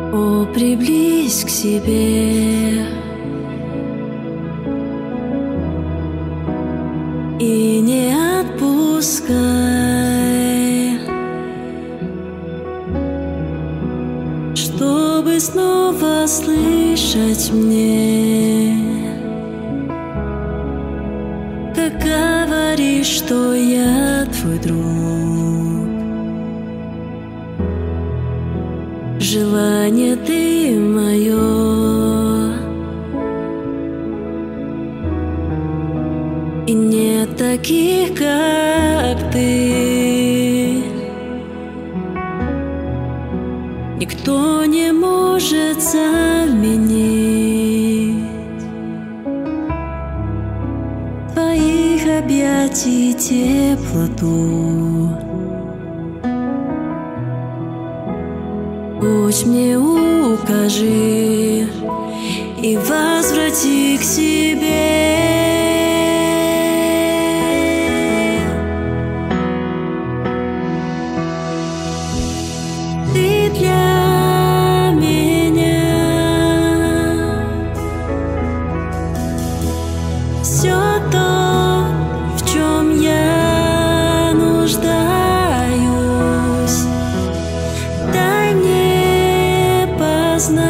О, приблизь к себе и не отпускай, чтобы снова слышать мне, как говоришь, что я твой друг. Желание ты мое, и нет таких, как ты. Никто не может заменить твоих объятий теплоту. Путь мне укажи и возврати к себе. Ты для меня все то, в чем я нуждаюсь. Дай мне познать